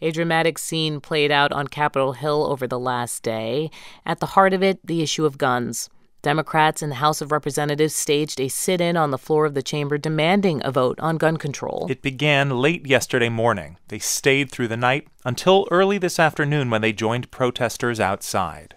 A dramatic scene played out on Capitol Hill over the last day. At the heart of it, the issue of guns. Democrats in the House of Representatives staged a sit-in on the floor of the chamber demanding a vote on gun control. It began late yesterday morning. They stayed through the night until early this afternoon when they joined protesters outside.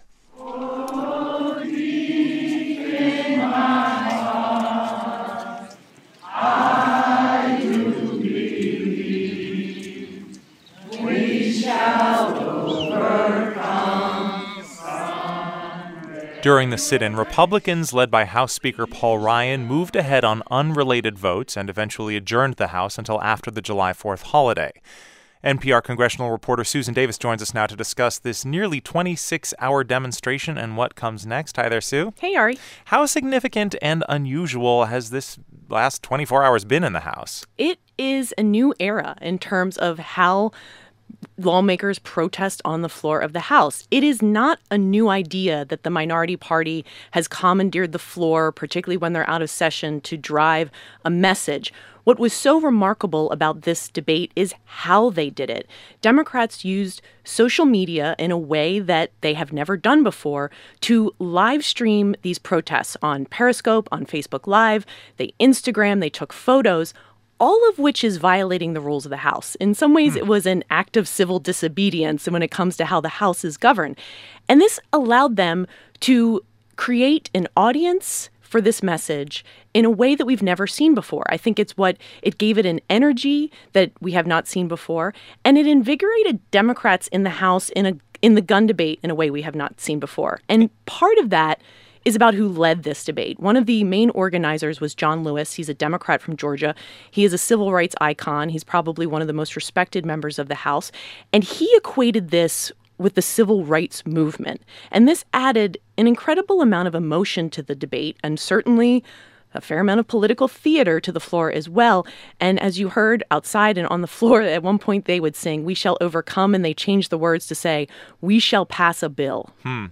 During the sit-in, Republicans, led by House Speaker Paul Ryan, moved ahead on unrelated votes and eventually adjourned the House until after the July 4th holiday. NPR congressional reporter Susan Davis joins us now to discuss this nearly 26-hour demonstration and what comes next. Hi there, Sue. Hey, Ari. How significant and unusual has this last 24 hours been in the House? It is a new era in terms of how lawmakers protest on the floor of the House. It is not a new idea that the minority party has commandeered the floor, particularly when they're out of session, to drive a message. What was so remarkable about this debate is how they did it. Democrats used social media in a way that they have never done before to live stream these protests on Periscope, on Facebook Live. They Instagram, they took photos, all of which is violating the rules of the House. In some ways, it was an act of civil disobedience when it comes to how the House is governed. And this allowed them to create an audience for this message in a way that we've never seen before. I think it gave it an energy that we have not seen before, and it invigorated Democrats in the House in the gun debate in a way we have not seen before. And part of that is about who led this debate. One of the main organizers was John Lewis. He's a Democrat from Georgia. He is a civil rights icon. He's probably one of the most respected members of the House. And he equated this with the civil rights movement. And this added an incredible amount of emotion to the debate, and certainly a fair amount of political theater to the floor as well. And as you heard outside and on the floor, at one point they would sing, "We shall overcome," and they changed the words to say, "We shall pass a bill."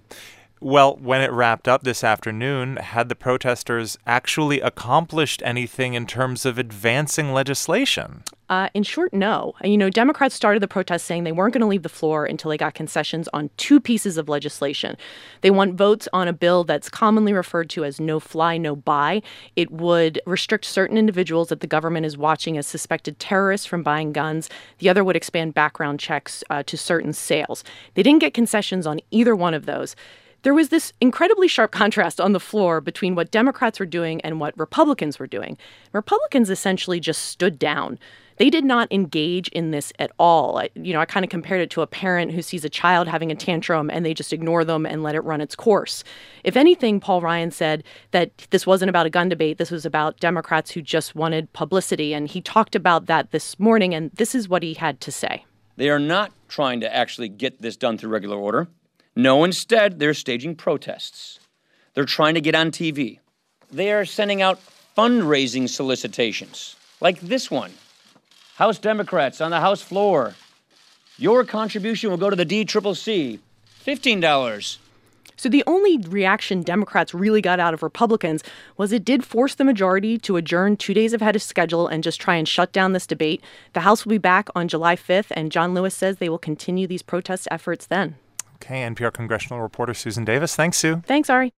Well, when it wrapped up this afternoon, had the protesters actually accomplished anything in terms of advancing legislation? In short, no. Democrats started the protest saying they weren't going to leave the floor until they got concessions on two pieces of legislation. They want votes on a bill that's commonly referred to as no fly, no buy. It would restrict certain individuals that the government is watching as suspected terrorists from buying guns. The other would expand background checks to certain sales. They didn't get concessions on either one of those. There was this incredibly sharp contrast on the floor between what Democrats were doing and what Republicans were doing. Republicans essentially just stood down. They did not engage in this at all. I kind of compared it to a parent who sees a child having a tantrum and they just ignore them and let it run its course. If anything, Paul Ryan said that this wasn't about a gun debate. This was about Democrats who just wanted publicity. And he talked about that this morning, and this is what he had to say. They are not trying to actually get this done through regular order. No, instead, they're staging protests. They're trying to get on TV. They are sending out fundraising solicitations, like this one. House Democrats on the House floor. Your contribution will go to the DCCC. $15. So the only reaction Democrats really got out of Republicans was it did force the majority to adjourn 2 days ahead of schedule and just try and shut down this debate. The House will be back on July 5th, and John Lewis says they will continue these protest efforts then. Okay, NPR congressional reporter Susan Davis. Thanks, Sue. Thanks, Ari.